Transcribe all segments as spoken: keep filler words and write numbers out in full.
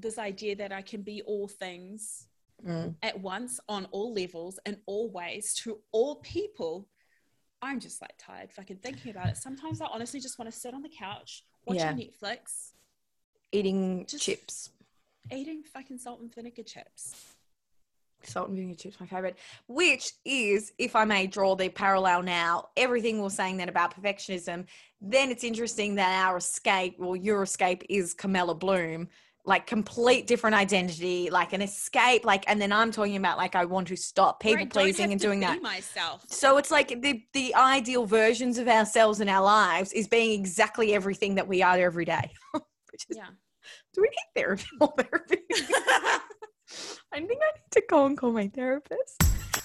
this idea that I can be all things mm. at once on all levels in all ways to all people, I'm just like tired fucking thinking about it. Sometimes I honestly just want to sit on the couch watching Yeah. Netflix, Eating just chips. eating fucking salt and vinegar chips. Salt and vinegar chips, my favorite, which is, if I may draw the parallel now, everything we're saying then about perfectionism, then it's interesting that our escape or your escape is Camilla Bloom, like complete different identity, like an escape, like, and then I'm talking about like, I want to stop people pleasing and doing that. Myself. So it's like the, the ideal versions of ourselves in our lives is being exactly everything that we are every day. Which is, yeah. Do we need therapy or therapy? I think I need to go and call my therapist.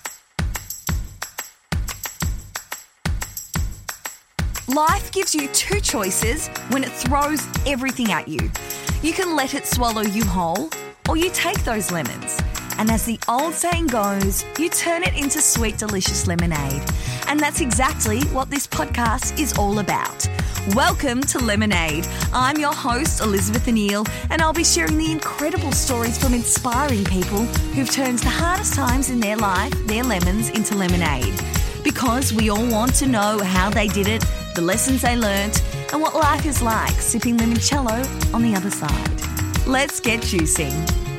Life gives you two choices when it throws everything at you. You can let it swallow you whole, or you take those lemons. And as the old saying goes, you turn it into sweet, delicious lemonade. And that's exactly what this podcast is all about. Welcome to Lemonade. I'm your host, Elizabeth Anneal, and I'll be sharing the incredible stories from inspiring people who've turned the hardest times in their life, their lemons, into lemonade. Because we all want to know how they did it, the lessons they learnt, and what life is like sipping limoncello on the other side. Let's get juicing.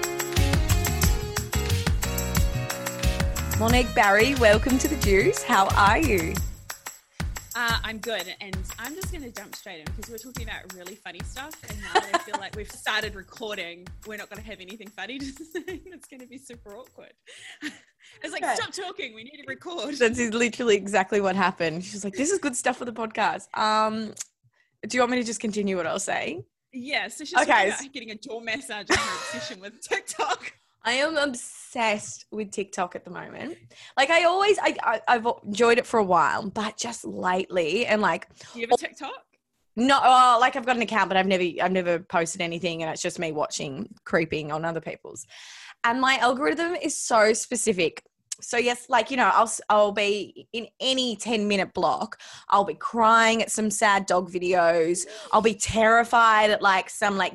Monique Barry, welcome to The Juice. How are you? Uh, I'm good, and I'm just going to jump straight in because we're talking about really funny stuff, and now that I feel like we've started recording, we're not going to have anything funny to say. It's going to be super awkward. It's like, okay. Stop talking, we need to record. That's literally exactly what happened. She's like, this is good stuff for the podcast. Um, do you want me to just continue what I was saying? Yeah, so she's okay. about getting a jaw massage and her obsession with TikTok. I am obsessed with TikTok at the moment. Like I always, I, I, I've enjoyed it for a while, but just lately and like. Do you have a TikTok? No, oh, like I've got an account, but I've never, I've never posted anything, and it's just me watching creeping on other people's. And my algorithm is so specific. So yes, like, you know, I'll, I'll be in any ten minute block. I'll be crying at some sad dog videos. I'll be terrified at like some like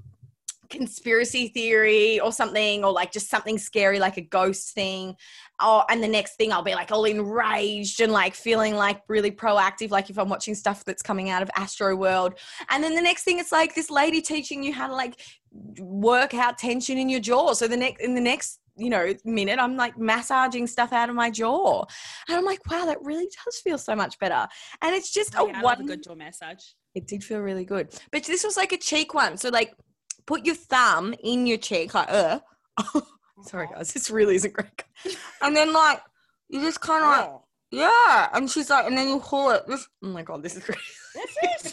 conspiracy theory or something, or like just something scary, like a ghost thing. Oh, and the next thing I'll be like all enraged and like feeling like really proactive, like if I'm watching stuff that's coming out of Astro World. And then the next thing it's like this lady teaching you how to like work out tension in your jaw. So the next in the next you know minute I'm like massaging stuff out of my jaw, and I'm like, wow, that really does feel so much better. And it's just oh, a yeah, I one love a good jaw massage. It did feel really good, but this was like a cheek one. So like put your thumb in your cheek, like, uh. Sorry, guys, this really isn't great. And then, like, you just kind of, like, yeah. And she's like, and then you pull it. This, oh, my God, this is great. That's it.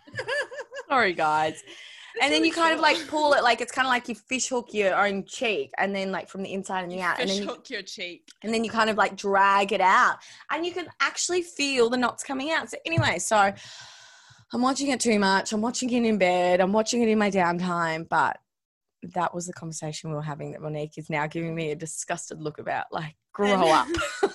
Sorry, guys. That's and then really you kind cool. of, like, pull it, like, it's kind of like you fish hook your own cheek, and then, like, from the inside and the you out. Fish and then you hook your cheek. And then you kind of, like, drag it out. And you can actually feel the knots coming out. So, anyway, so I'm watching it too much. I'm watching it in bed. I'm watching it in my downtime, but that was the conversation we were having that Monique is now giving me a disgusted look about, like, grow up.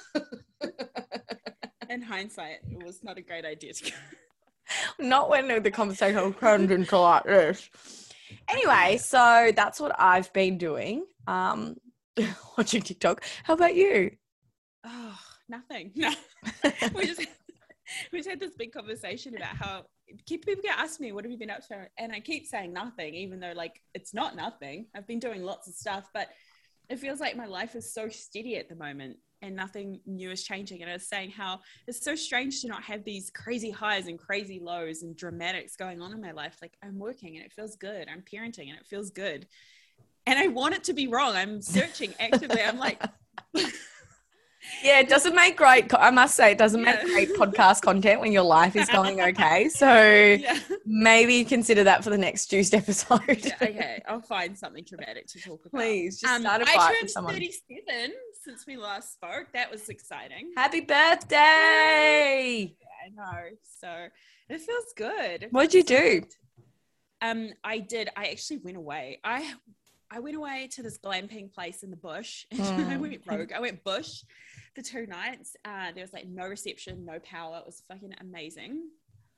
In hindsight, it was not a great idea to go. Not when the conversation turned into like this. Anyway, so that's what I've been doing, um, watching TikTok. How about you? Oh, nothing. No. we just we just had this big conversation about how people get asked me, what have you been up to? And I keep saying nothing, even though like it's not nothing. I've been doing lots of stuff, but it feels like my life is so steady at the moment and nothing new is changing. And I was saying how it's so strange to not have these crazy highs and crazy lows and dramatics going on in my life. Like I'm working and it feels good. I'm parenting and it feels good. And I want it to be wrong. I'm searching actively. I'm like... Yeah, it doesn't make great, I must say, it doesn't yeah. make great podcast content when your life is going okay. So yeah. Maybe consider that for the next Juiced episode. Yeah, okay, I'll find something dramatic to talk about. Please, just um, start a fight I with turned someone. thirty-seven since we last spoke. That was exciting. Happy birthday! Yeah, I know. So it feels good. It What'd you feels do? good. Um, I did. I actually went away. I I went away to this glamping place in the bush. Mm. I went rogue. I went bush for two nights. Uh, there was like no reception, no power. It was fucking amazing.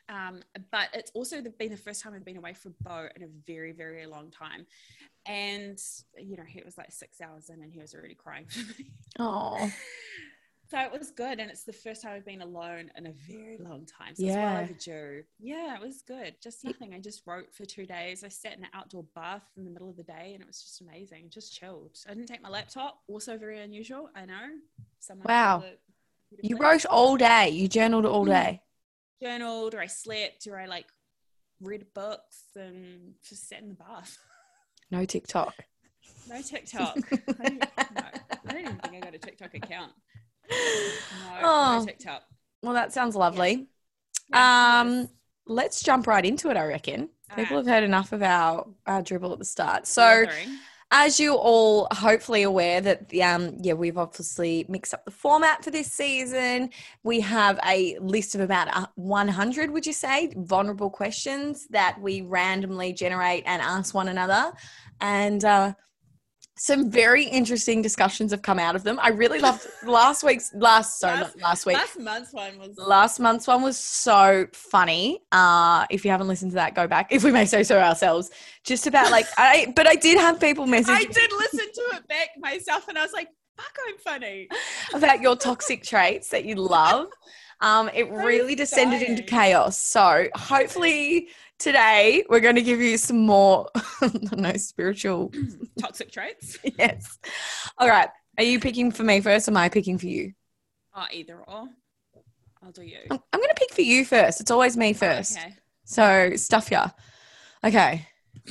Um, but it's also been the first time I've been away from Bo in a very, very long time. And, you know, he was like six hours in and he was already crying for me. Oh. So it was good. And it's the first time I've been alone in a very long time. So Yeah. it's well overdue. Yeah, it was good. Just nothing. I just wrote for two days. I sat in an outdoor bath in the middle of the day and it was just amazing. Just chilled. I didn't take my laptop. Also very unusual. I know. Someone Wow. You wrote all day. You journaled all day. Journaled, or I slept, or I like read books and just sat in the bath. No TikTok. No TikTok. I don't, no, I don't even think I got a TikTok account. No, Oh. no TikTok. Well, that sounds lovely. Yeah, um, yes. let's jump right into it, I reckon. People Alright. have heard enough of our, our dribble at the start. So, Bothering. as you all hopefully aware that the, um yeah we've obviously mixed up the format for this season. We have a list of about one hundred, would you say, vulnerable questions that we randomly generate and ask one another, and uh some very interesting discussions have come out of them. I really loved last week's last sorry Last- not last week Last month's one was last month's one was so funny. Uh, if you haven't listened to that, go back, if we may say so ourselves. Just about like, I, but I did have people message I did listen to it back myself and I was like, fuck, I'm funny. about your toxic traits that you love. Um, it I'm really descended dying. into chaos. So hopefully today we're going to give you some more, I don't know, spiritual. Toxic traits. Yes. All right. Are you picking for me first or am I picking for you? Oh, either or. I'll do you. I'm, I'm going to pick for you first. It's always me first. Okay. So stuff ya. Okay.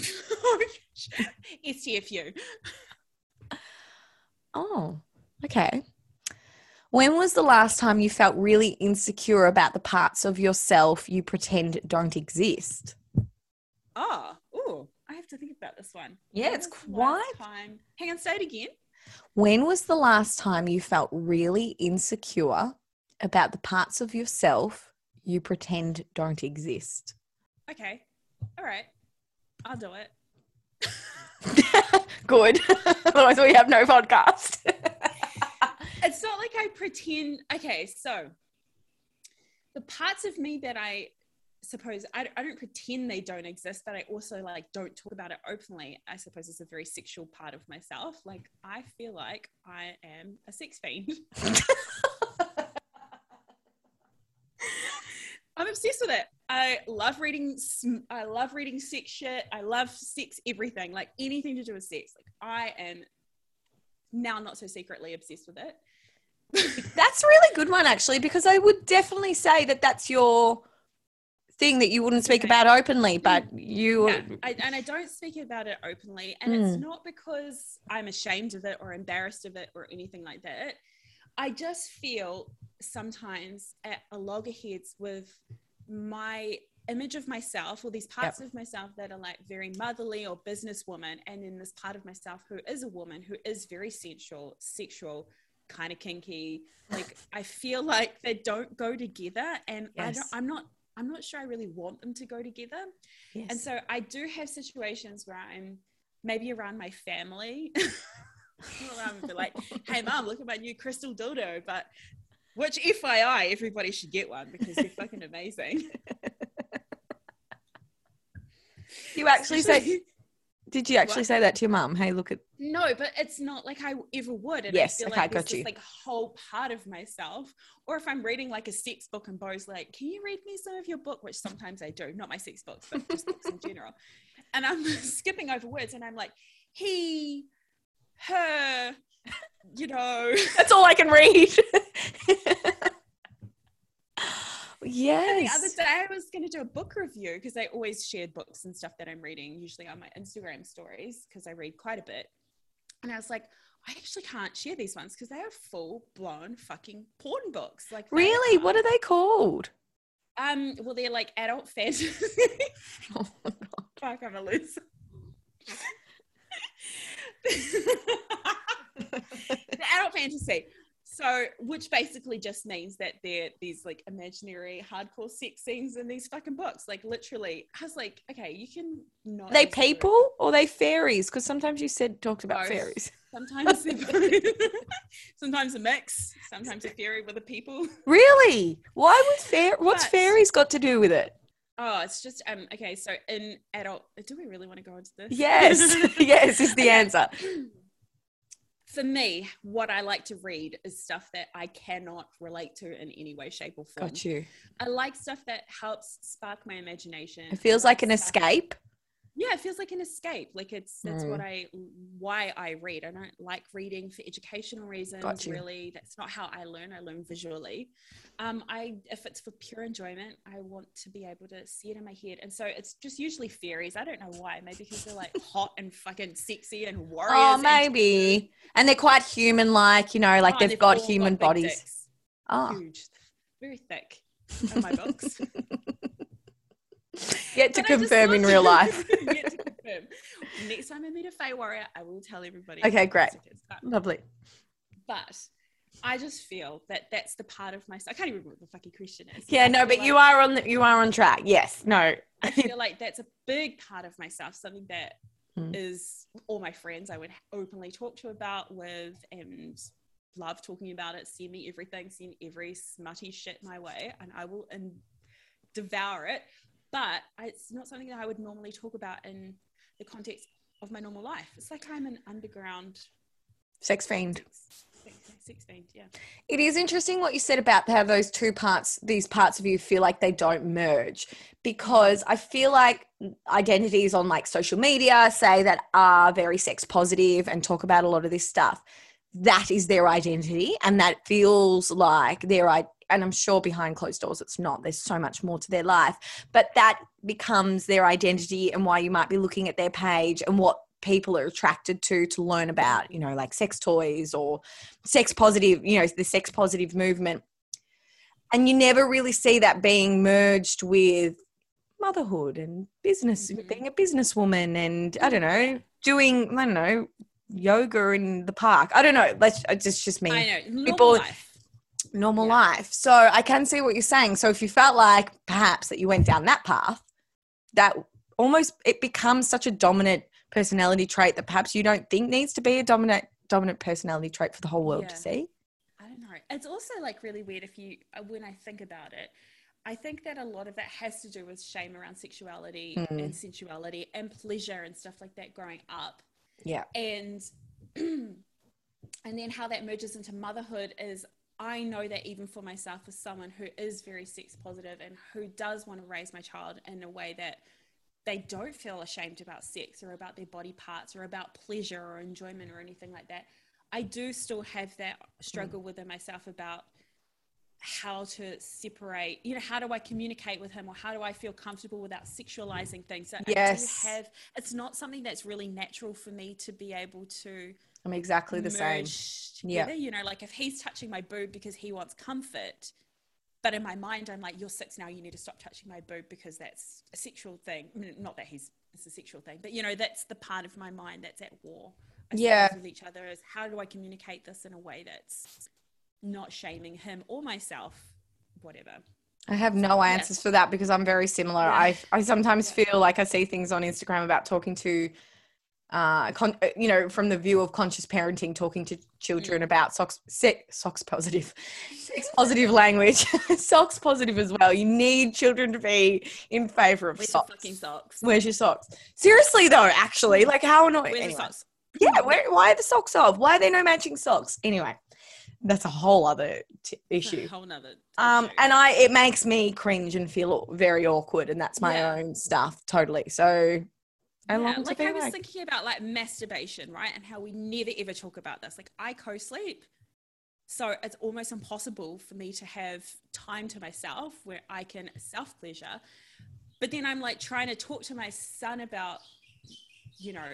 S T F U. Oh, okay. When was the last time you felt really insecure about the parts of yourself you pretend don't exist? Oh, ooh, I have to think about this one. Yeah, When it's was the last quite- Time? Hang on, say it again. When was the last time you felt really insecure about the parts of yourself you pretend don't exist? Okay. All right. I'll do it. Good. Otherwise we have no podcast. It's not like I pretend. Okay, so the parts of me that I suppose I, I don't pretend they don't exist, but I also like don't talk about it openly. I suppose it's a very sexual part of myself. Like I feel like I am a sex fiend. I'm obsessed with it. I love reading. sm- I love reading sex shit. I love sex everything, like anything to do with sex. Like I am now not so secretly obsessed with it. That's a really good one, actually, because I would definitely say that that's your thing that you wouldn't speak Okay. about openly, but you. Yeah, I, and I don't speak about it openly. And Mm. it's not because I'm ashamed of it or embarrassed of it or anything like that. I just feel sometimes at a loggerheads with my image of myself, or these parts of myself that are like very motherly or businesswoman, and then this part of myself who is a woman, who is very sensual, sexual, kind of kinky. Like I feel like they don't go together, and I Yes. don't, I'm not I'm not sure I really want them to go together. Yes. And so I do have situations where I'm maybe around my family. I'm like, hey mom, look at my new crystal dildo. But which F Y I, everybody should get one because they're fucking amazing. You actually say, did you actually What? say that to your mum? Hey, look at. No, but it's not like I ever would. And Yes, I feel okay, like there's got this you. like whole part of myself. Or if I'm reading like a sex book and Bo's like, can you read me some of your book? Which sometimes I do, not my sex books, but just books in general. And I'm skipping over words and I'm like, he, her, you know. That's all I can read. And Yes. the other day I was going to do a book review because I always shared books and stuff that I'm reading, usually on my Instagram stories, because I read quite a bit. And I was like, I actually can't share these ones because they are full blown fucking porn books. Like they Really? are- What are they called? Um, well, they're like adult fantasy. Oh my God. Fuck, I'm a loser. The adult fantasy. So, which basically just means that they're these like imaginary hardcore sex scenes in these fucking books. Like literally, I was like, okay, you can not. Are they use the word- people or are they fairies? Because sometimes you said talked about Both. fairies. Sometimes they're both. Sometimes a mix. Sometimes a fairy with a people. Really? Why would fair? What's But- fairies got to do with it? Oh, it's just um okay. So in adult, do we really want to go into this? Yes, yes is the Okay. answer. For me, what I like to read is stuff that I cannot relate to in any way, shape, or form. Got you. I like stuff that helps spark my imagination. It feels I like an stuff- escape. Yeah, it feels like an escape. Like it's that's Mm. what I why I read. I don't like reading for educational reasons. Got you. Really, that's not how I learn. I learn visually. Um, I if it's for pure enjoyment, I want to be able to see it in my head. And so it's just usually fairies. I don't know why. Maybe because they're like hot and fucking sexy and warriors. Oh, and- maybe. And they're quite human-like, you know, like Oh, they've they've got all human big bodies. dicks. Oh, Huge, very thick. On my books. yet to But I just confirm in want- real life. Yet to confirm. Next time I meet a Fae warrior, I will tell everybody. Okay, great. But, Lovely. but I just feel that that's the part of myself. I can't even remember what the fucking question is. Yeah, I no, feel but like- you are on the, you are on track. Yes, no. I feel like that's a big part of myself, something that Mm. is all my friends I would openly talk to about with and love talking about it, send me everything, send every smutty shit my way, and I will and devour it. But I, it's not something that I would normally talk about in the context of my normal life. It's like I'm an underground Sex fiend. sex, sex, sex fiend, yeah. It is interesting what you said about how those two parts, these parts of you feel like they don't merge, because I feel like identities on like social media say that are very sex positive and talk about a lot of this stuff. That is their identity, and that feels like their I and I'm sure behind closed doors it's not. There's so much more to their life, but that becomes their identity and why you might be looking at their page and what people are attracted to to learn about, you know, like sex toys or sex positive, you know, the sex positive movement. And you never really see that being merged with motherhood and business, Mhm. being a businesswoman and I don't know, doing, I don't know, yoga in the park. I don't know. Let's, it's just, just me. I know, normal People- life. Normal Yeah. life. So I can see what you're saying. So if you felt like perhaps that you went down that path, that almost it becomes such a dominant personality trait that perhaps you don't think needs to be a dominant dominant personality trait for the whole world Yeah. to see. I don't know. It's also like really weird if you, uh, when I think about it, I think that a lot of that has to do with shame around sexuality Mm. and sensuality and pleasure and stuff like that growing up. Yeah. And, and then how that merges into motherhood is I know that even for myself as someone who is very sex positive and who does want to raise my child in a way that they don't feel ashamed about sex or about their body parts or about pleasure or enjoyment or anything like that, I do still have that struggle within myself about how to separate, you know, how do I communicate with him or how do I feel comfortable without sexualizing things? So Yes. I do have, it's not something that's really natural for me to be able to I'm exactly the same. merge Yeah. together. You know, like if he's touching my boob because he wants comfort, but in my mind, I'm like, you're six now, you need to stop touching my boob because that's a sexual thing. I mean, not that he's, it's a sexual thing, but you know, that's the part of my mind that's at war. I Yeah. suppose, with each other is how do I communicate this in a way that's not shaming him or myself, whatever. I have no Yeah. answers for that because I'm very similar. Yeah. I I sometimes Yeah. feel like I see things on Instagram about talking to, uh, con- you know, from the view of conscious parenting, talking to children Mm. about socks, sex, socks positive, sex positive language, socks positive as well. You need children to be in favor of Where's the socks. fucking socks? Where's your socks? Seriously though, actually, like how annoying. Where's Anyway. the socks? Yeah, where, why are the socks off? Why are there no matching socks? Anyway, that's a whole other t- issue. A whole nother Um, issue. and I, it makes me cringe and feel very awkward, and that's my Yeah. own stuff, totally. So I Yeah, long to like be I was like, thinking about like masturbation, right? And how we never ever talk about this. Like I co-sleep. So it's almost impossible for me to have time to myself where I can self-pleasure. But then I'm like trying to talk to my son about, you know,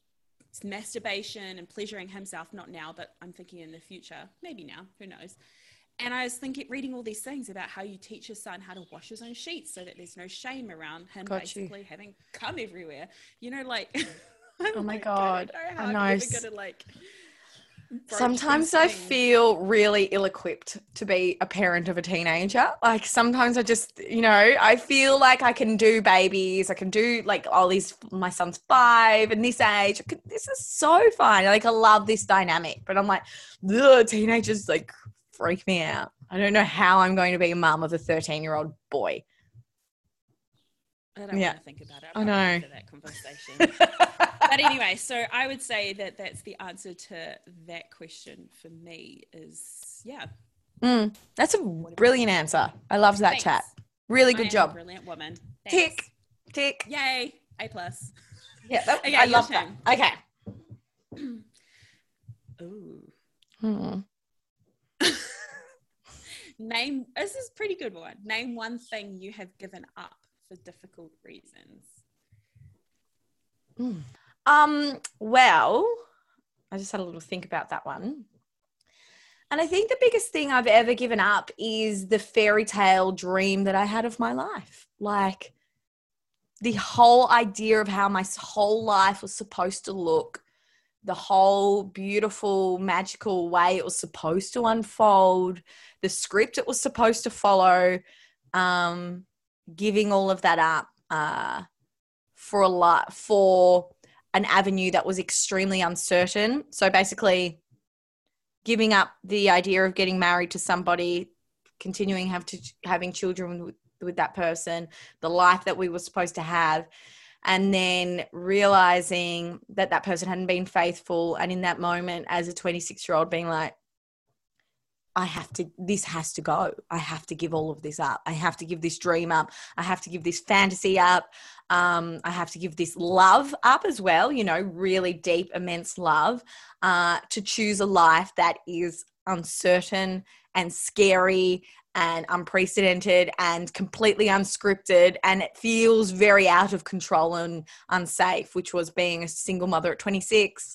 masturbation and pleasuring himself, not now, but I'm thinking in the future, maybe now, who knows. And I was thinking, reading all these things about how you teach your son how to wash his own sheets so that there's no shame around him Got you. basically having cum everywhere. You know, like, I'm Oh my like, God, I don't know I how know. I'm ever gonna like. broach sometimes these I things. feel really ill-equipped to be a parent of a teenager. Like sometimes I just, you know, I feel like I can do babies. I can do like, oh, these, my son's five and this age. I can, this is so fun. Like I love this dynamic, but I'm like, the teenagers like freak me out. I don't know how I'm going to be a mum of a thirteen year old boy. I don't Yeah. want to think about it. I I'm know. not ready for that conversation. But anyway, so I would say that that's the answer to that question for me is, yeah. Mm, that's a brilliant answer. I loved that Thanks. chat. Really I good am job. a brilliant woman. Thanks. Tick, tick. Yay. A plus. Yeah, that, Okay, I your love that. turn. Okay. Ooh. Hmm. Name, this is a pretty good one. Name one thing you have given up for difficult reasons. Mm. Um, well, I just had a little think about that one. And I think the biggest thing I've ever given up is the fairy tale dream that I had of my life. Like the whole idea of how my whole life was supposed to look, the whole beautiful, magical way it was supposed to unfold, the script it was supposed to follow, um, giving all of that up uh, for a lot, for an avenue that was extremely uncertain. So basically giving up the idea of getting married to somebody, continuing have to having children with, with that person, the life that we were supposed to have, and then realizing that that person hadn't been faithful. And in that moment, as a twenty-six year old, being like, I have to, this has to go. I have to give all of this up. I have to give this dream up. I have to give this fantasy up. Um, I have to give this love up as well, you know, really deep, immense love, uh, to choose a life that is uncertain and scary and unprecedented and completely unscripted. And it feels very out of control and unsafe, which was being a single mother at twenty-six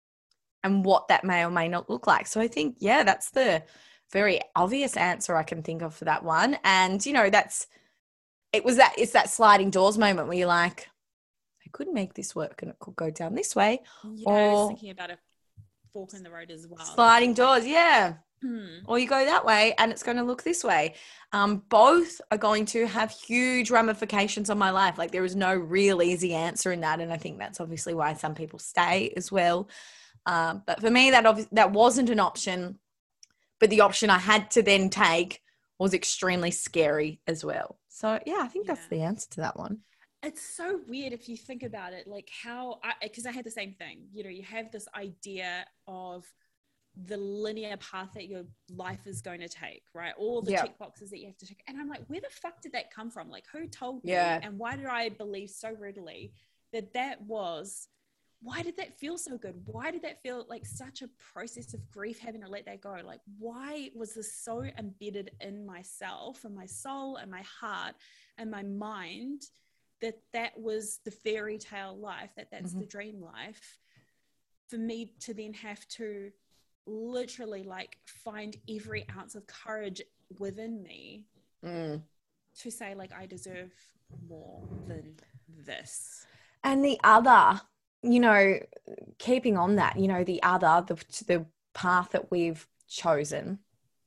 and what that may or may not look like. So I think, yeah, that's the very obvious answer I can think of for that one. And, you know, that's, it was that, it's that sliding doors moment where you're like, I could make this work and it could go down this way. Yeah, I was or thinking about a fork in the road as well. sliding doors, yeah. Hmm. Or you go that way and it's going to look this way. Um, both are going to have huge ramifications on my life. Like there is no real easy answer in that. And I think that's obviously why some people stay as well. Um, but for me, that obvi- that wasn't an option. But the option I had to then take was extremely scary as well. So, yeah, I think that's Yeah. the answer to that one. It's so weird if you think about it, like how, because I, I had the same thing, you know, you have this idea of the linear path that your life is going to take, right? All the Yeah. check boxes that you have to check. And I'm like, where the fuck did that come from? Like, who told Yeah. me? And why did I believe so readily that that was, why did that feel so good? Why did that feel like such a process of grief having to let that go? Like, why was this so embedded in myself and my soul and my heart and my mind that that was the fairy tale life, that that's Mhm. the dream life, for me to then have to literally like find every ounce of courage within me Mm. to say like I deserve more than this. And the other, you know, keeping on that, you know, the other, the, the path that we've chosen,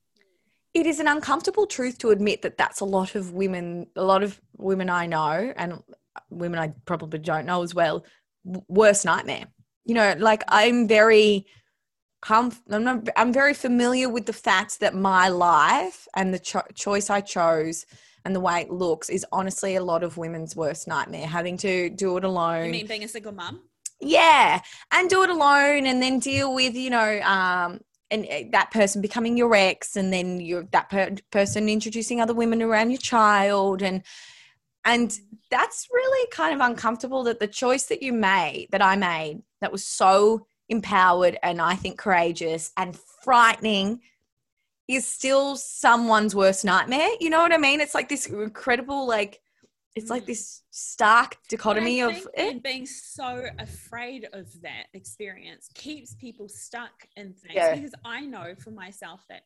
it is an uncomfortable truth to admit that that's a lot of women, a lot of women I know and women I probably don't know as well, worst nightmare. You know, like I'm very, comf- I'm, not, I'm very familiar with the fact that my life and the cho- choice I chose and the way it looks is honestly a lot of women's worst nightmare, having to do it alone. You mean being a single mum? Yeah, and do it alone and then deal with, you know, um, and that person becoming your ex and then you that per- person introducing other women around your child. And and that's really kind of uncomfortable, that the choice that you made, that I made, that was so empowered and I think courageous and frightening, is still someone's worst nightmare. You know what I mean? It's like this incredible, like, it's mm. like this stark dichotomy but I of think it. being so afraid of that experience keeps people stuck in things. Yeah. Because I know for myself that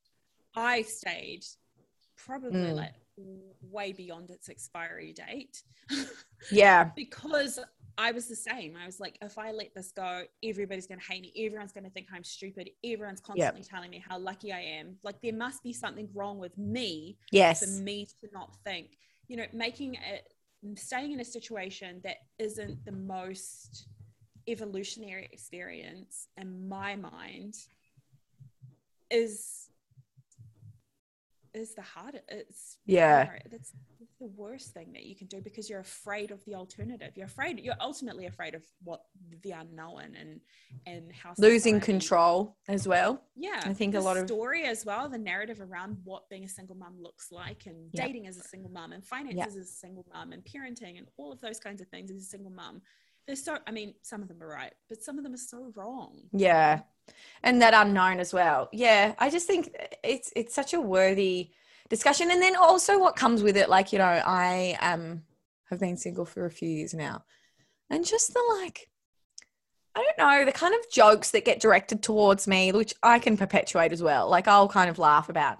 I stayed probably Mm. like way beyond its expiry date. Yeah. Because I was the same. I was like, if I let this go, everybody's going to hate me. Everyone's going to think I'm stupid. Everyone's constantly yep. telling me how lucky I am. Like there must be something wrong with me yes. for me to not think, you know, making it, staying in a situation that isn't the most evolutionary experience in my mind is, is the hardest. It's Yeah. you know, that's the worst thing that you can do because you're afraid of the alternative. You're afraid. You're ultimately afraid of what the unknown and and how Losing society- control as well. Yeah, I think the a lot of story as well, the narrative around what being a single mum looks like, and Yep. dating as a single mum, and finances Yep. as a single mum, and parenting, and all of those kinds of things as a single mum. They're so. I mean, some of them are right, but some of them are so wrong. Yeah. And that unknown as well. Yeah. I just think it's it's such a worthy discussion. And then also what comes with it, like, you know, I um have been single for a few years now. And just the like, I don't know, the kind of jokes that get directed towards me, which I can perpetuate as well. Like I'll kind of laugh about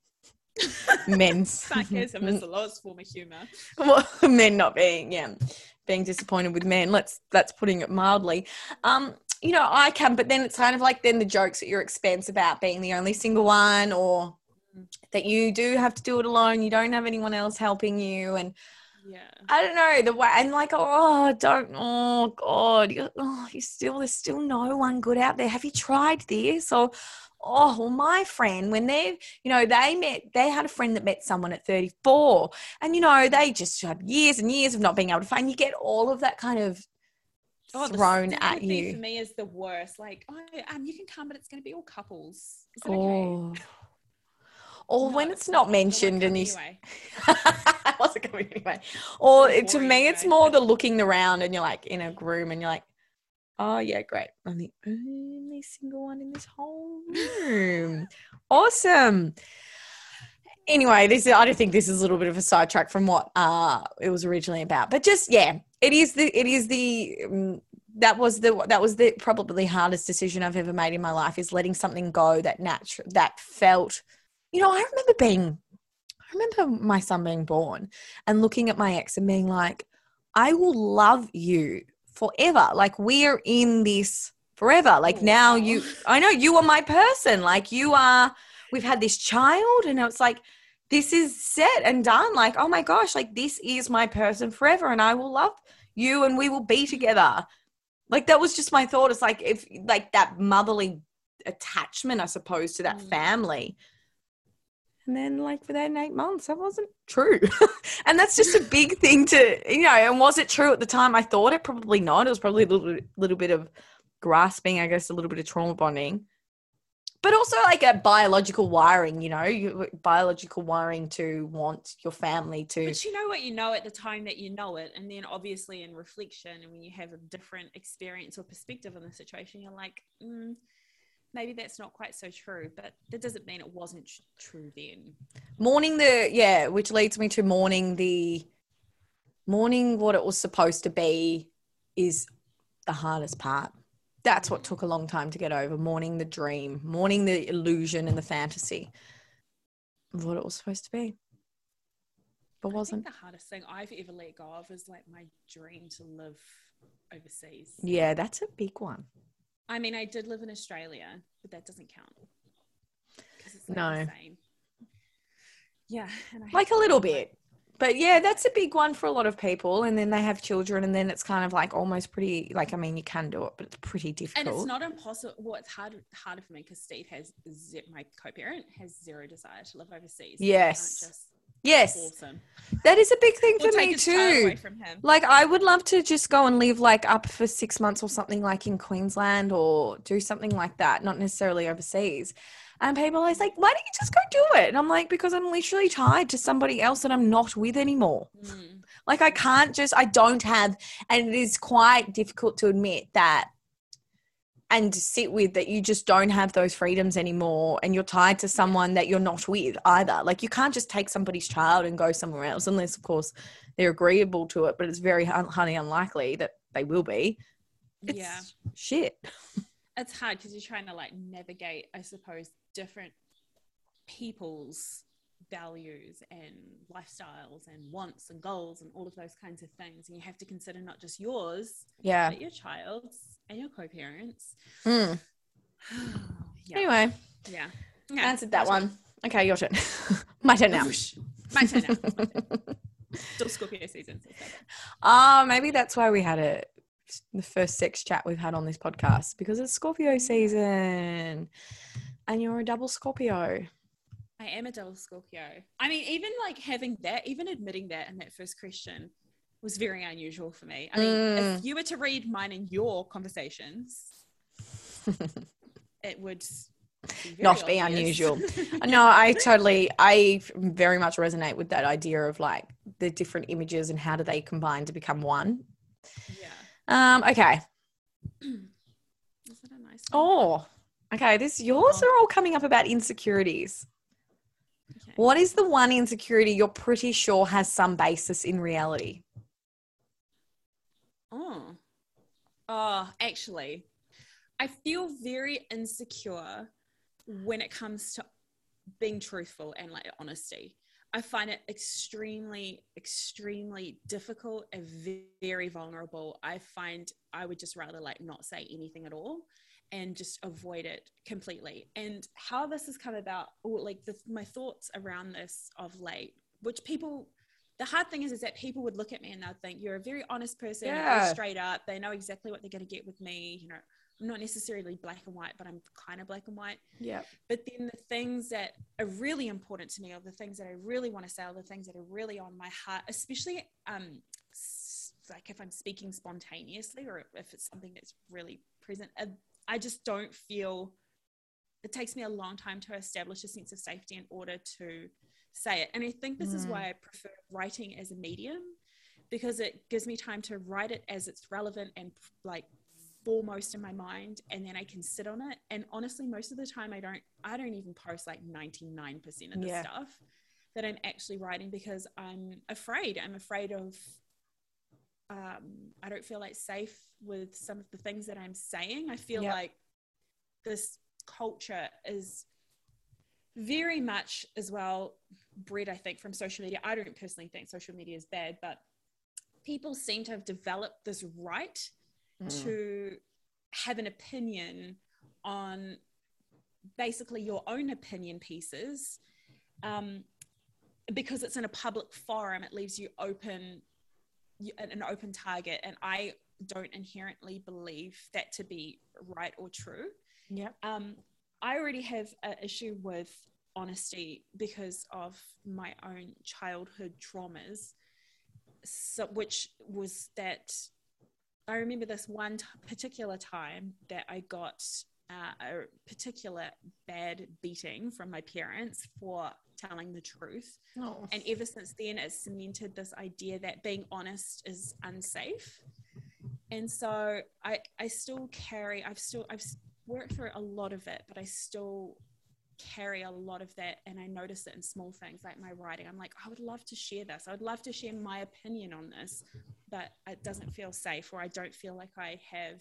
men's Sarcasm is the lowest form of humor. well, men not being, yeah, being disappointed with men. Let's that's putting it mildly. Um, you know, I can, but then it's kind of like then the jokes at your expense about being the only single one, or that you do have to do it alone. You don't have anyone else helping you, and Yeah. I don't know the way. And like, oh, don't, oh God, you, oh, you still there's still no one good out there. Have you tried this? Or oh, well, my friend, when they, you know, they met, they had a friend that met someone at thirty-four, and you know, they just had years and years of not being able to find. You get all of that kind of Oh, the thrown at sympathy you. for me is the worst. Like, oh, um, you can come, but it's going to be all couples. Is it Oh. okay? Or No, when it's not mentioned and you anyway. I wasn't coming anyway. Or It's it, to boring me, it's anyway. more the looking around and you're like in a room and you're like, oh yeah, great. I'm the only single one in this whole room. Awesome. Anyway, this is, I don't think this is a little bit of a sidetrack from what uh it was originally about, but just yeah, it is the it is the um, that was the that was the probably hardest decision I've ever made in my life, is letting something go that natural that felt. You know, I remember being, I remember my son being born and looking at my ex and being like, I will love you forever. Like we're in this forever. Like Oh, now wow. you, I know you are my person. Like you are, we've had this child and it's like, this is set and done. Like, oh my gosh, like this is my person forever and I will love you and we will be together. Like that was just my thought. It's like, if like that motherly attachment, I suppose, to that Mm. family. And then like for that eight months, that wasn't true. And that's just a big thing to, you know, and was it true at the time? I thought it, probably not. It was probably a little, little bit of grasping, I guess, a little bit of trauma bonding. But also like a biological wiring, you know, you, biological wiring to want your family to. But you know what you know at the time that you know it. And then obviously in reflection, and when you have a different experience or perspective on the situation, you're like, mm, maybe that's not quite so true, but that doesn't mean it wasn't tr- true then. Mourning the, yeah, which leads me to mourning the, mourning what it was supposed to be is the hardest part. That's what took a long time to get over, mourning the dream, mourning the illusion and the fantasy of what it was supposed to be, but I wasn't. think the hardest thing I've ever let go of is like my dream to live overseas. Yeah, that's a big one. I mean, I did live in Australia, but that doesn't count. 'Cause it's like No. insane. Yeah. And I Like had a little to, like, bit. But yeah, that's a big one for a lot of people. And then they have children and then it's kind of like almost pretty, like, I mean, you can do it, but it's pretty difficult. And it's not impossible. Well, it's hard, harder for me because Steve has, ze- my co-parent has zero desire to live overseas. So I can't Yes. just Yes. force him. That is a big thing Or for take me his child away too. from him. Like I would love to just go and live like up for six months or something like in Queensland or do something like that, not necessarily overseas. And people are always like, why don't you just go do it? And I'm like, because I'm literally tied to somebody else that I'm not with anymore. Mm. Like I can't just, I don't have, and it is quite difficult to admit that and to sit with that you just don't have those freedoms anymore and you're tied to someone that you're not with either. Like you can't just take somebody's child and go somewhere else unless, of course, they're agreeable to it, but it's very highly unlikely that they will be. It's Yeah. shit. It's hard because you're trying to like navigate, I suppose, different people's values and lifestyles and wants and goals and all of those kinds of things. And you have to consider not just yours, Yeah. but your child's and your co-parents. Mm. Yeah. Anyway, Yeah. yeah. answered that My turn. one. Okay, your turn. My turn now. Whoosh. My turn now. It's my turn. Still Scorpio season. So it's okay. Ah, maybe that's why we had a the first sex chat we've had on this podcast, because it's Scorpio season and you're a double Scorpio. I I am a double Scorpio. I mean, even like having that, even admitting that in that first question was very unusual for me. I mean, Mm. if you were to read mine and your conversations, it would be very Not be obvious. unusual. No, I totally, I very much resonate with that idea of like the different images and how do they combine to become one. Yeah. Um, okay. Is that a nice one? Oh, okay. This yours Oh. are all coming up about insecurities. Okay. What is the one insecurity you're pretty sure has some basis in reality? Oh. Oh, actually, I feel very insecure when it comes to being truthful and like honesty. I find it extremely, extremely difficult and very vulnerable. I find I would just rather like not say anything at all and just avoid it completely. And how this has come about, or like the, my thoughts around this of late, which people, the hard thing is, is that people would look at me and they'll think you're a very honest person. You're Yeah. very straight up. They know exactly what they're going to get with me. You know, I'm not necessarily black and white, but I'm kind of black and white. Yeah. But then the things that are really important to me, or the things that I really want to say, or the things that are really on my heart, especially um, s- like if I'm speaking spontaneously or if it's something that's really present, uh, I just don't feel, it takes me a long time to establish a sense of safety in order to say it. And I think this mm. is why I prefer writing as a medium, because it gives me time to write it as it's relevant and like foremost in my mind, and then I can sit on it. And honestly, most of the time I don't I don't even post like ninety-nine percent of the yeah. stuff that I'm actually writing, because I'm afraid I'm afraid of um I don't feel like safe with some of the things that I'm saying. I feel yep. like this culture is very much as well bred, I think, from social media. I don't personally think social media is bad, but people seem to have developed this right Mm. to have an opinion on basically your own opinion pieces, um, because it's in a public forum. It leaves you open, an open target, and I don't inherently believe that to be right or true. Yeah. Um, I already have an issue with honesty because of my own childhood traumas, so which was that. I remember this one t- particular time that I got uh, a particular bad beating from my parents for telling the truth. Oh. And ever since then, it's cemented this idea that being honest is unsafe. And so I, I still carry, I've still, I've worked through a lot of it, but I still carry a lot of that. And I notice it in small things like my writing. I'm like, I would love to share this. I would love to share my opinion on this, but it doesn't feel safe, or I don't feel like I have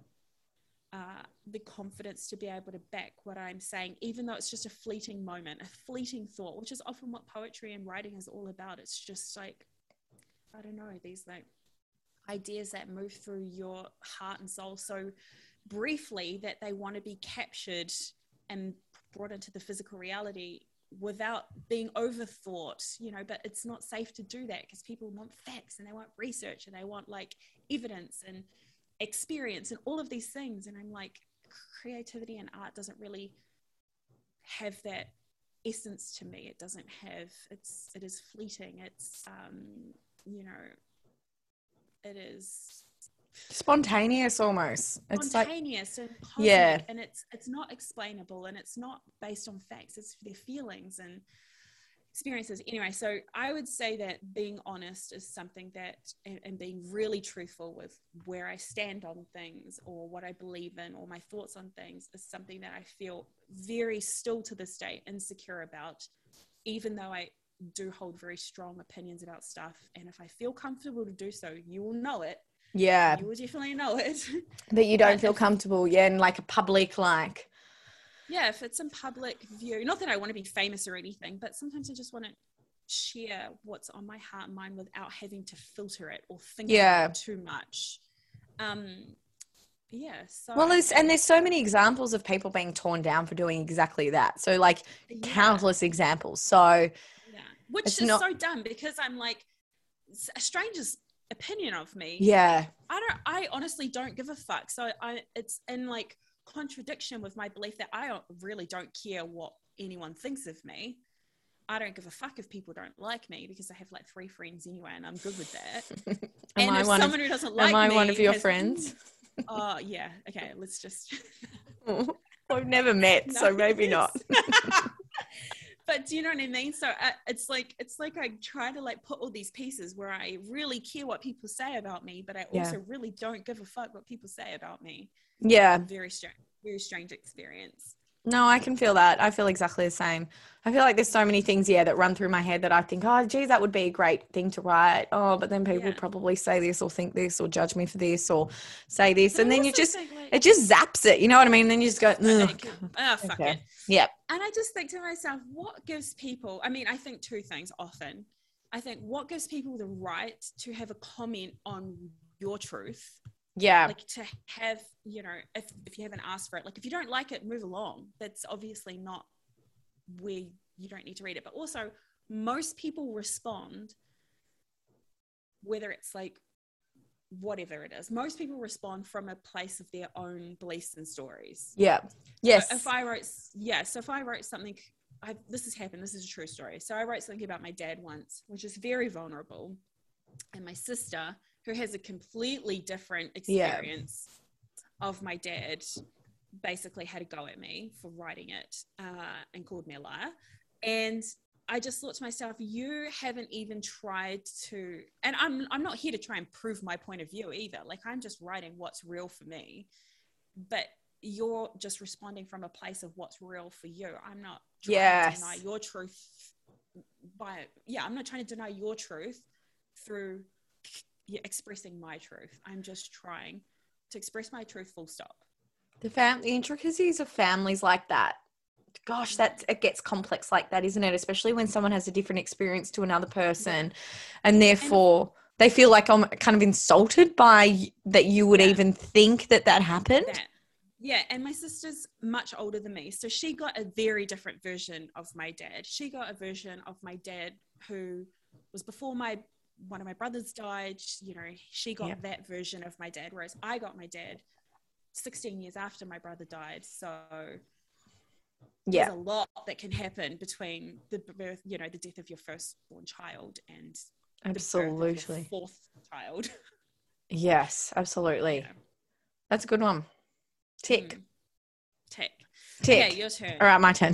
uh, the confidence to be able to back what I'm saying, even though it's just a fleeting moment, a fleeting thought, which is often what poetry and writing is all about. It's just like, I don't know, these like ideas that move through your heart and soul so briefly that they want to be captured and brought into the physical reality without being overthought, you know. But it's not safe to do that because people want facts and they want research and they want like evidence and experience and all of these things. And I'm like, creativity and art doesn't really have that essence to me. It doesn't have, it's, it is fleeting. It's, um, you know, it is spontaneous almost. It's spontaneous like, and cosmic, yeah. and it's it's not explainable, and it's not based on facts. It's their feelings and experiences. Anyway, so I would say that being honest is something that, and, and being really truthful with where I stand on things or what I believe in or my thoughts on things, is something that I feel very still to this day insecure about, even though I do hold very strong opinions about stuff. And if I feel comfortable to do so, you will know it. Yeah. You will definitely know it. But you don't but feel if, comfortable, yeah, in like a public, like. Yeah, if it's in public view, not that I want to be famous or anything, but sometimes I just want to share what's on my heart and mind without having to filter it or think yeah. about it too much. Um, yeah. So well, there's, and there's so many examples of people being torn down for doing exactly that. So like yeah. countless examples. So yeah, which is not- so dumb, because I'm like, a stranger's opinion of me. Yeah. I don't, I honestly don't give a fuck. So I, it's in like contradiction with my belief that I really don't care what anyone thinks of me. I don't give a fuck if people don't like me because I have like three friends anyway, and I'm good with that. am and I if one someone of, who doesn't like am I me one of your has- friends? Oh yeah, okay. Let's just. We've never met, No, so maybe yes. not. But do you know what I mean? So I, it's like it's like I try to like put all these pieces where I really care what people say about me, but I Yeah. also really don't give a fuck what people say about me. Yeah. Very strange, very strange experience. No, I can feel that. I feel exactly the same. I feel like there's so many things, yeah, that run through my head that I think, oh, geez, that would be a great thing to write. Oh, but then people Yeah. probably say this or think this or judge me for this or say this. But and I then you also just, think, like, it just zaps it. You know what I mean? Then you just go, okay, ugh. cool. Ah, fuck Okay. it. Yeah. And I just think to myself, what gives people, I mean, I think two things often. I think what gives people the right to have a comment on your truth, Yeah. like to have, you know, if, if you haven't asked for it, like if you don't like it, move along. That's obviously not where you don't need to read it. But also, most people respond, whether it's like whatever it is, most people respond from a place of their own beliefs and stories. Yeah. Yes. So if I wrote, yeah, so if I wrote something, I, this has happened, this is a true story. So I wrote something about my dad once, which is very vulnerable. And my sister, who has a completely different experience of my dad, basically had a go at me for writing it uh, and called me a liar. And I just thought to myself, you haven't even tried to, and I'm I'm not here to try and prove my point of view either. Like, I'm just writing what's real for me. But you're just responding from a place of what's real for you. I'm not trying Yes. to deny your truth by, yeah, I'm not trying to deny your truth through yeah, expressing my truth. I'm just trying to express my truth, full stop. The fam- the intricacies of families like that. Gosh, that it gets complex like that, isn't it? Especially when someone has a different experience to another person, and therefore they feel like I'm kind of insulted by that you would Yeah. even think that that happened. That. Yeah, and my sister's much older than me, so she got a very different version of my dad. She got a version of my dad who was before my one of my brothers died. You know, she got Yeah. that version of my dad, whereas I got my dad sixteen years after my brother died. So Yeah, there's a lot that can happen between the birth, you know, the death of your firstborn child and the birth of absolutely. your fourth child. Yes, absolutely. Yeah. That's a good one. Tick, Mm. Tick. tick. Okay, your turn. All right, my turn.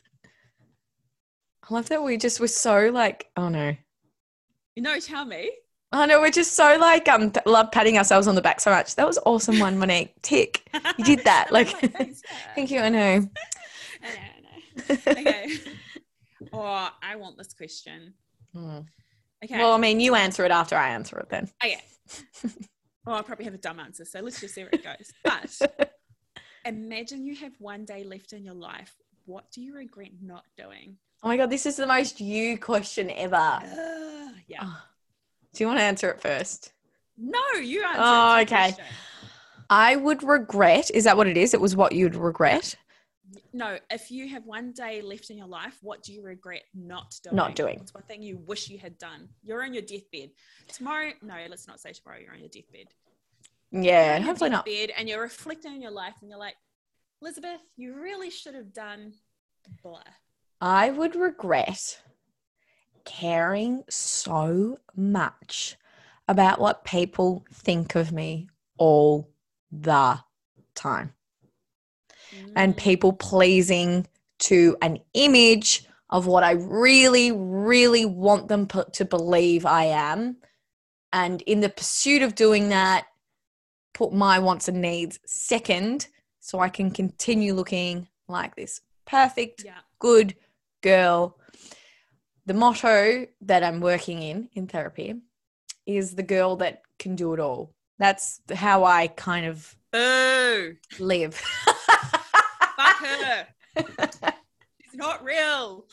I love that we just were so like, oh no. No, tell me. Oh no, we're just so like um p- love patting ourselves on the back so much. That was awesome one, Monique. Tick. You did that. And I'm Like, thanks, yeah. thank you. I know. I know, I know. Okay. Oh, I want this question. Hmm. Okay. Well, I mean, you answer it after I answer it then. okay. Oh, I'll probably have a dumb answer, so let's just see where it goes. But imagine you have one day left in your life. What do you regret not doing? Oh my God, this is the most you question ever. Uh, yeah. Oh. Do you want to answer it first? No, you answer. Oh, it's your okay. question. I would regret. Is that what it is? It was what you'd regret? No, if you have one day left in your life, what do you regret not doing? Not doing. What's one thing you wish you had done? You're on your deathbed. Tomorrow, no, let's not say tomorrow you're on your deathbed. Yeah, You're on your hopefully not. deathbed and you're reflecting on your life and you're like, Elizabeth, you really should have done blah. I would regret caring so much about what people think of me all the time. And Mm. people pleasing to an image of what I really, really want them p- to believe I am. And in the pursuit of doing that, put my wants and needs second so I can continue looking like this perfect, Yeah. good girl. The motto that I'm working in, in therapy, is the girl that can do it all. That's how I kind of Boo. live. Fuck her. She's not real.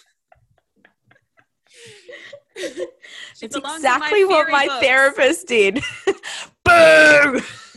She It's belongs in exactly what fairy my books. therapist did. Boo!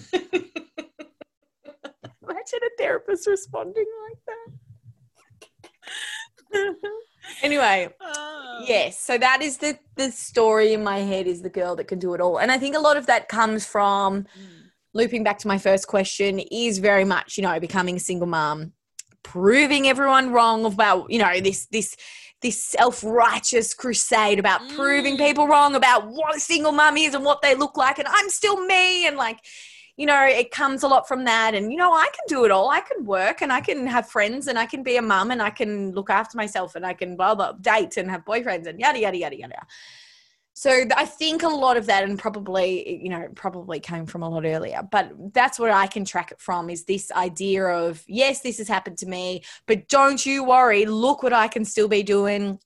Imagine a therapist responding like that. Anyway, Oh. yes, so that is the, the story in my head, is the girl that can do it all. And I think a lot of that comes from, Mm. looping back to my first question, is very much, you know, becoming a single mom, proving everyone wrong about, you know, this this this self-righteous crusade about mm. proving people wrong about what a single mum is and what they look like, and I'm still me, and like, you know, it comes a lot from that. And, you know, I can do it all. I can work and I can have friends and I can be a mum and I can look after myself and I can blah, blah, date and have boyfriends and yada, yada, yada, yada. So I think a lot of that, and probably, you know, probably came from a lot earlier, but that's where I can track it from, is this idea of, yes, this has happened to me, but don't you worry. Look what I can still be doing.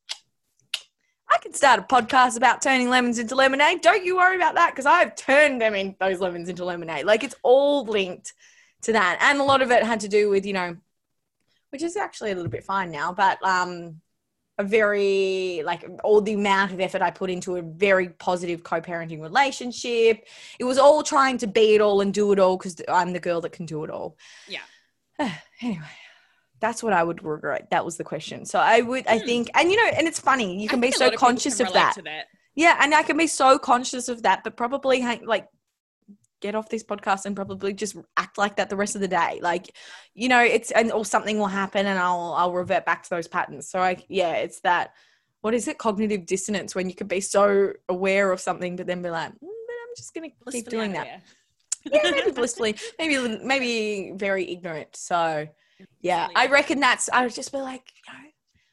I can start a podcast about turning lemons into lemonade. Don't you worry about that, because I've turned them in those lemons into lemonade. Like, it's all linked to that. And a lot of it had to do with, you know, which is actually a little bit fine now, but um, a very, like, all the amount of effort I put into a very positive co-parenting relationship. It was all trying to be it all and do it all because I'm the girl that can do it all. Yeah. Anyway. That's what I would regret. That was the question. So I would, I think, and you know, and it's funny, you can be so conscious of that. that. Yeah. And I can be so conscious of that, but probably like get off this podcast and probably just act like that the rest of the day. Like, you know, it's, and or something will happen and I'll, I'll revert back to those patterns. So I, yeah, it's that, what is it? Cognitive dissonance, when you can be so aware of something, but then be like, mm, but I'm just going to keep doing that. Yeah, maybe blissfully, maybe, maybe very ignorant. So, yeah, I reckon that's, I would just be like, you know,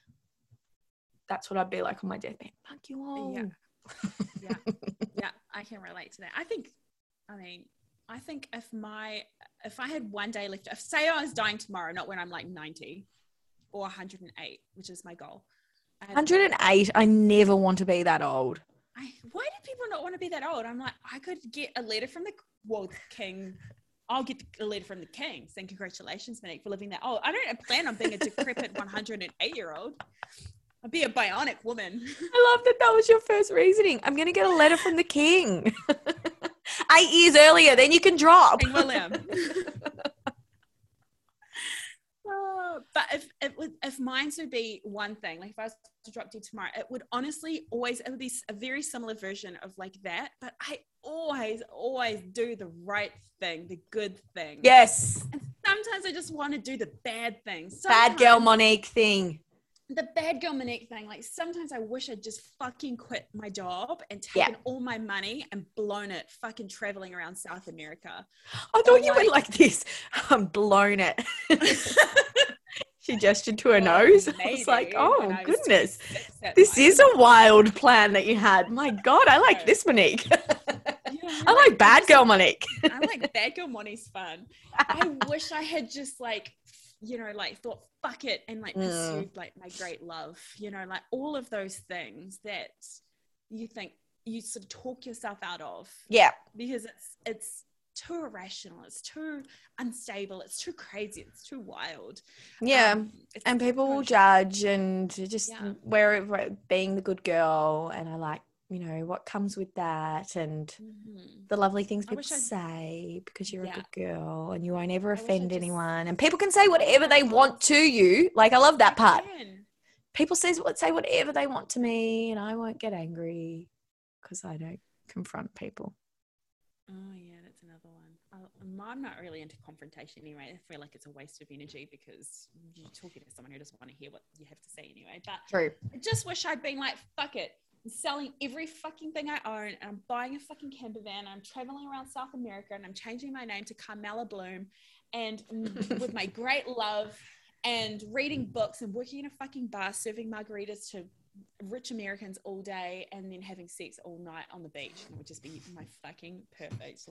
that's what I'd be like on my deathbed. Fuck you all. Yeah. Yeah. Yeah. I can relate to that. I think, I mean, I think if my, if I had one day left, if say I was dying tomorrow, not when I'm like ninety or one hundred eight, which is my goal. one hundred eight, I never want to be that old. I, why do people not want to be that old? I'm like, I could get a letter from the world king. I'll get a letter from the king saying, congratulations, Monique, for living that old. I don't plan on being a decrepit one hundred eight year old. I'll be a bionic woman. I love that that was your first reasoning. I'm going to get a letter from the king. Eight years earlier, then you can drop. King William. uh, but if, if, if mine would be one thing, like if I was to drop dead tomorrow, it would honestly always, it would be a very similar version of like that. But I always, always do the right thing, the good thing. Yes. And sometimes I just want to do the bad thing. Sometimes, bad girl Monique thing. The bad girl Monique thing. Like sometimes I wish I'd just fucking quit my job and taken yeah. all my money and blown it fucking traveling around South America. I thought or you like, went like this. I'm blown it. She gestured to her well, nose. I was like, oh, goodness. This is a wild plan that you had. My God, I like this, Monique. Yeah, I like, like bad girl Monique. I like bad girl Monique's fun. I wish I had just like, you know, like thought, fuck it, and like mm. pursued like my great love, you know, like all of those things that you think you sort of talk yourself out of. Yeah. Because it's, it's, too irrational, it's too unstable, it's too crazy, it's too wild. Yeah. Um, and people will judge and just yeah. where being the good girl, and I like, you know, what comes with that, and mm-hmm. the lovely things people say because you're yeah. a good girl and you won't ever offend just, anyone, and people can say whatever they want to you. Like, I love that part. People says what say whatever they want to me and I won't get angry because I don't confront people. Oh yeah, that's another one. I'll, I'm not really into confrontation anyway. I feel like it's a waste of energy because you're talking to someone who doesn't want to hear what you have to say anyway. But true. I just wish I'd been like, fuck it. I'm selling every fucking thing I own and I'm buying a fucking camper van and I'm traveling around South America and I'm changing my name to Carmela Bloom and with my great love and reading books and working in a fucking bar serving margaritas to rich Americans all day and then having sex all night on the beach. And it would just be my fucking perfect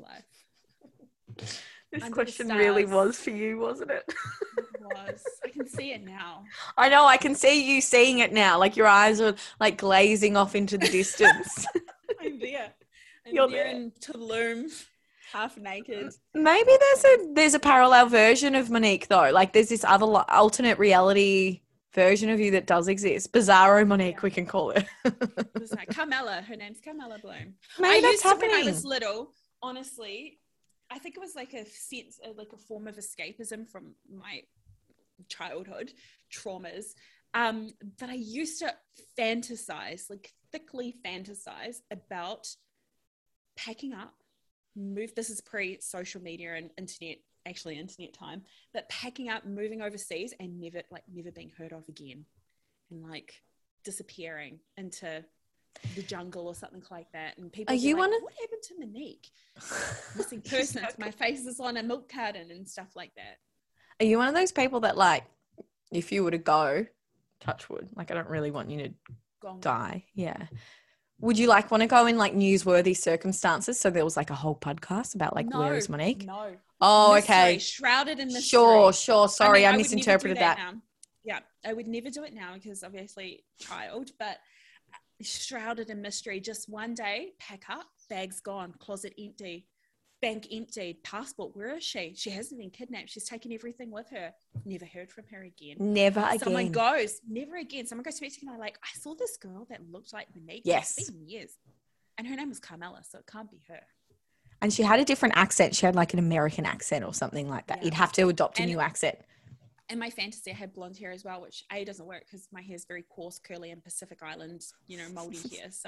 life. This Under question really was for you, wasn't it? It was. I can see it now. I know. I can see you seeing it now. Like your eyes are like glazing off into the distance. I'm there. I'm You're there, there in Tulum, half naked. Maybe there's a there's a parallel version of Monique though. Like there's this other li- alternate reality version of you that does exist. Bizarro Monique, yeah. we can call it. It's like Carmela. Her name's Carmela Bloom. Maybe I that's used happening. To, when I was little, honestly, I think it was like a sense, like a form of escapism from my childhood traumas. Um, that I used to fantasize, like thickly fantasize about packing up, move. This is pre-social media and internet actually internet time, but packing up, moving overseas and never like never being heard of again, and like disappearing into the jungle or something like that. And people are you like, one of what happened to Monique? Missing persons. My face is on a milk carton and stuff like that. Are you one of those people that like, if you were to go, touch wood, like I don't really want you to Gone. die. Yeah. Would you like want to go in like newsworthy circumstances? So there was like a whole podcast about like, no, where is Monique? No. Oh, mystery, okay. Shrouded in mystery. Sure, sure. Sorry, I, mean, I I misinterpreted that. that. Yeah, I would never do it now because obviously child, but shrouded in mystery. Just one day, pack up, bags gone, closet empty, bank empty, passport. Where is she? She hasn't been kidnapped. She's taken everything with her. Never heard from her again. Never again. Someone goes, never again. Someone goes to Mexico and I'm like, I saw this girl that looked like Monique. Yes. It's been years. And her name was Carmela, so it can't be her. And she had a different accent. She had like an American accent or something like that. Yeah. You'd have to adopt a and, new accent. In my fantasy, I had blonde hair as well, which A, doesn't work because my hair is very coarse, curly, and Pacific Island, you know, moldy hair. So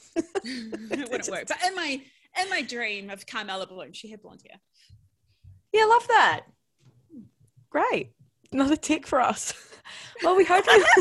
it wouldn't work. But in my in my dream of Carmela Bloom, she had blonde hair. Yeah, love that. Great. Another tick for us. Well, we hope you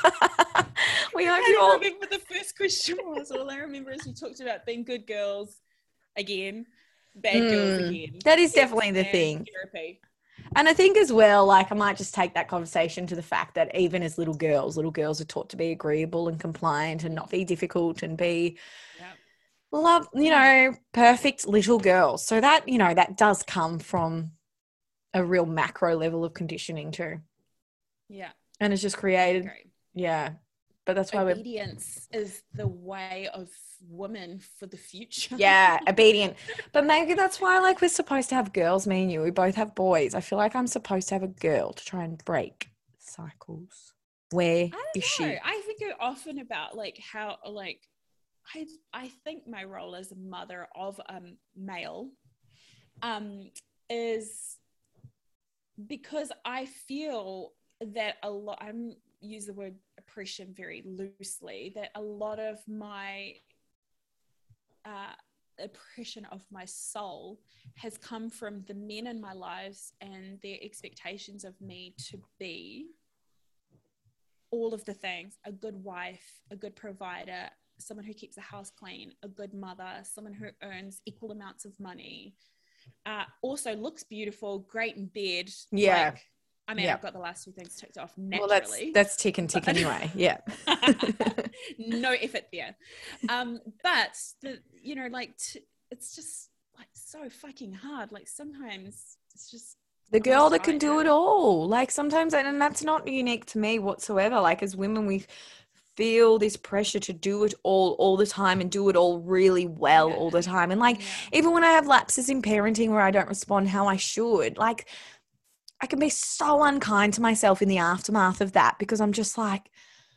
we hope I you all remember the first question was. All I remember is we talked about being good girls again, bad Mm, girls again. that is definitely the And thing. Therapy. And I think as well, like I might just take that conversation to the fact that even as little girls, little girls are taught to be agreeable and compliant and not be difficult and be Yep. love, you know, perfect little girls. So that, you know, that does come from a real macro level of conditioning too. Yeah. And it's just created. Great. Yeah. But that's why we're, Obedience is the way of women for the future. yeah, obedient. But maybe that's why, like, we're supposed to have girls, me and you. We both have boys. I feel like I'm supposed to have a girl to try and break cycles. Where I don't is she? know. I think often about like how like I I think my role as a mother of a um, male um is because I feel that a lot I'm use the word oppression very loosely, that a lot of my uh oppression of my soul has come from the men in my lives and their expectations of me to be all of the things: a good wife, a good provider, someone who keeps the house clean, a good mother, someone who earns equal amounts of money, uh, also looks beautiful, great in bed. Yeah. Like, I mean, Yeah. I've got the last two things ticked off naturally. Well, that's that's tick and tick But- anyway. Yeah. No effort there. Um, but the you know, like t- it's just like so fucking hard. Like sometimes it's just The girl almost that can do tired. it all. Like sometimes, and that's not unique to me whatsoever. Like as women, we feel this pressure to do it all all the time and do it all really well Yeah. all the time. And like Yeah. even when I have lapses in parenting where I don't respond how I should, like I can be so unkind to myself in the aftermath of that because I'm just like,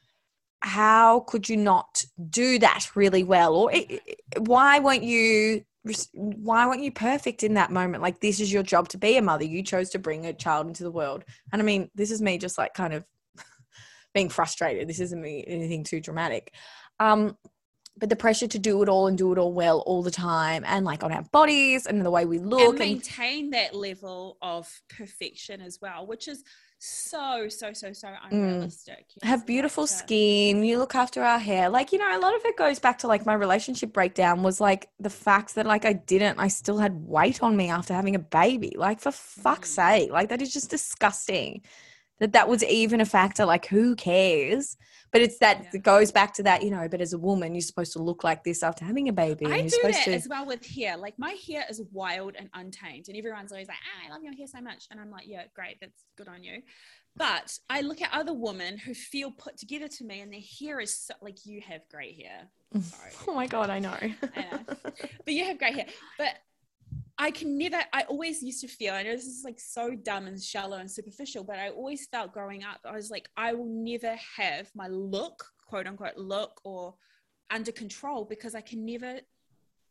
how could you not do that really well? Or it, it- why weren't you why weren't you perfect in that moment? Like this is your job to be a mother. You chose to bring a child into the world. And I mean, this is me just like kind of being frustrated. This isn't me anything too dramatic. Um, but the pressure to do it all and do it all well all the time and like on our bodies and the way we look and and, maintain that level of perfection as well, which is so so so so unrealistic. You know, have like beautiful to- skin, you look after our hair. Like, you know, a lot of it goes back to like my relationship breakdown was like the fact that like I didn't, I still had weight on me after having a baby. Like for fuck's Mm. sake, like that is just disgusting that that was even a factor. Like who cares? But it's that Yeah. it goes back to that, you know, but as a woman, you're supposed to look like this after having a baby. and I you're do supposed that to, as well with hair. Like my hair is wild and untamed, and everyone's always like, ah, "I love your hair so much," and I'm like, "Yeah, great, that's good on you." But I look at other women who feel put together to me, and their hair is so, like you have great hair. Sorry, oh my God, I know. I know. But you have great hair. But I can never, I always used to feel, I know this is like so dumb and shallow and superficial, but I always felt growing up, I was like, I will never have my look, quote unquote, look or under control because I can never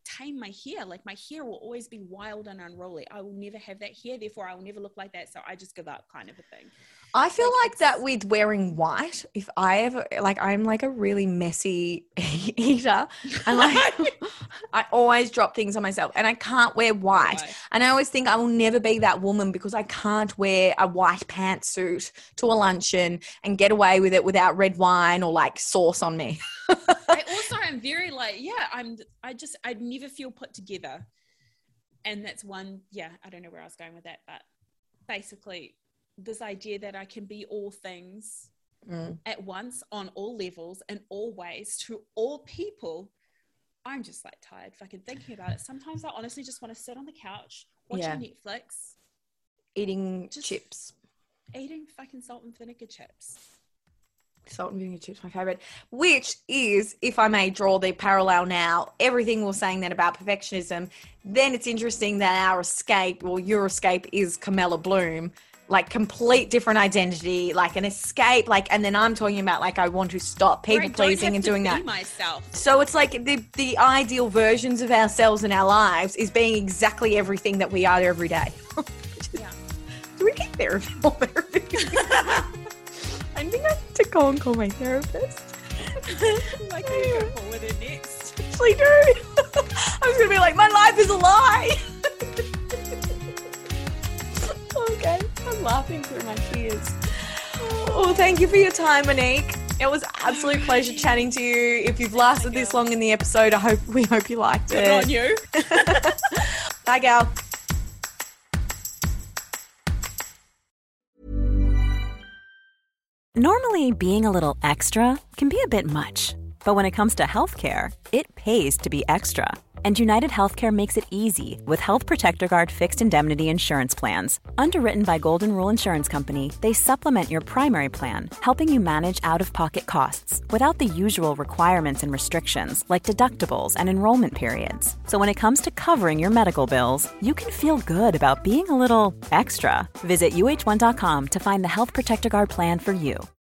tame my hair. Like my hair will always be wild and unruly. I will never have that hair. Therefore, I will never look like that. So I just give up, kind of a thing. I feel like, Like, that with wearing white. If I ever, like, I'm like a really messy eater, and like I always drop things on myself, and I can't wear white. Right. And I always think I will never be that woman because I can't wear a white pantsuit to a luncheon and get away with it without red wine or like sauce on me. I also am very like, yeah, I'm, I just, I never feel put together. And that's one, yeah, I don't know where I was going with that, but basically this idea that I can be all things mm. at once on all levels and all ways to all people. I'm just like tired fucking thinking about it. Sometimes I honestly just want to sit on the couch, watching yeah. Netflix. Eating just chips. Eating fucking salt and vinegar chips. Salt and vinegar chips, my favorite, which is, if I may draw the parallel now, everything we're saying then about perfectionism, then it's interesting that our escape, or your escape, is Camilla Bloom, like complete different identity, like an escape, like, and then I'm talking about like I want to stop people pleasing and doing that. Myself. So it's like the the ideal versions of ourselves in our lives is being exactly everything that we are every day. Yeah. Do we get therapy? More therapy? I think I need to go and call my therapist. Like you go forward and next. Actually do. I was gonna be like, my life is a lie. Okay, I'm laughing through my tears. Oh, thank you for your time, Monique. It was an absolute pleasure chatting to you. If you've lasted this long in the episode, I hope we hope you liked it. Good on you. Bye, gal. Normally, being a little extra can be a bit much, but when it comes to healthcare, it pays to be extra. And United Healthcare makes it easy with Health Protector Guard fixed indemnity insurance plans. Underwritten by Golden Rule Insurance Company, they supplement your primary plan, helping you manage out-of-pocket costs without the usual requirements and restrictions like deductibles and enrollment periods. So when it comes to covering your medical bills, you can feel good about being a little extra. Visit U H one dot com to find the Health Protector Guard plan for you.